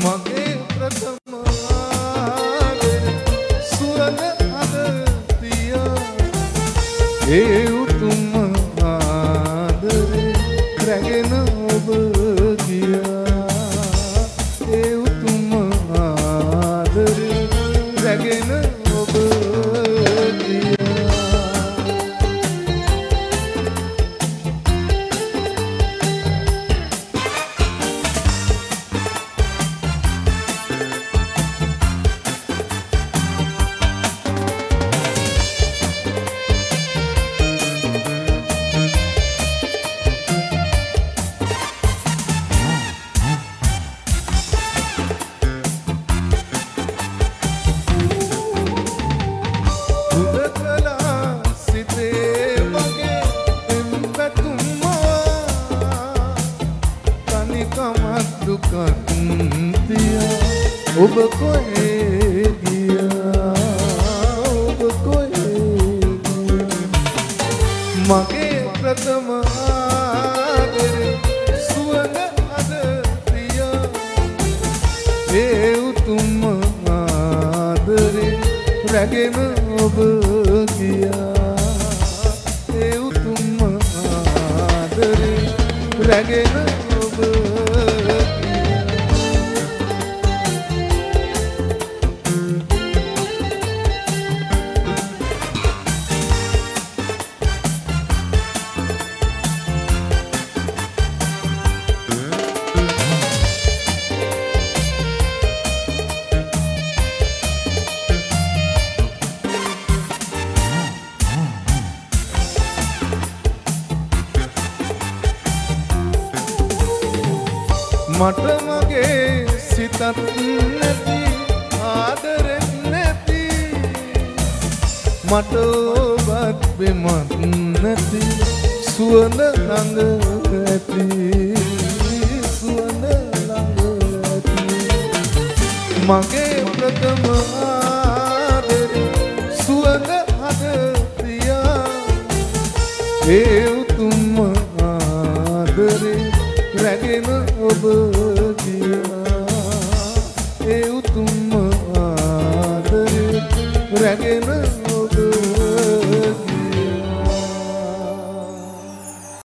මගේ ප්‍රථම ආදරේ සුවඳ අද තියා ඒ උතුම් ආදරේ රැගෙන ඔබ ගියා ඒ උතුම් ආදරේ රැගෙන ඔබ ඔබ කොහේ ගියා ඔබ කොහේ ගියා මගේ ප්‍රථම ආදරේ සුවඳ අද තියා ඒ උතුම් ආදරේ රැගෙන ඔබ ගියා ඒ උතුම් ආදරේ රැගෙන ඔබ මට මගේ සිතත් නැති ආදරෙත් නැති මට ඔබත් බෙමත් නැති සුවඳ ළඟ ඇති සුවඳ ළඟ ඇති මගේ ප්‍රථම ආදරේ සුවඳ අද තියා ඒ උතුම් ආදරේ රැගෙන ඔබ ගියා ඒ උතුම් ආදරේ රැගෙන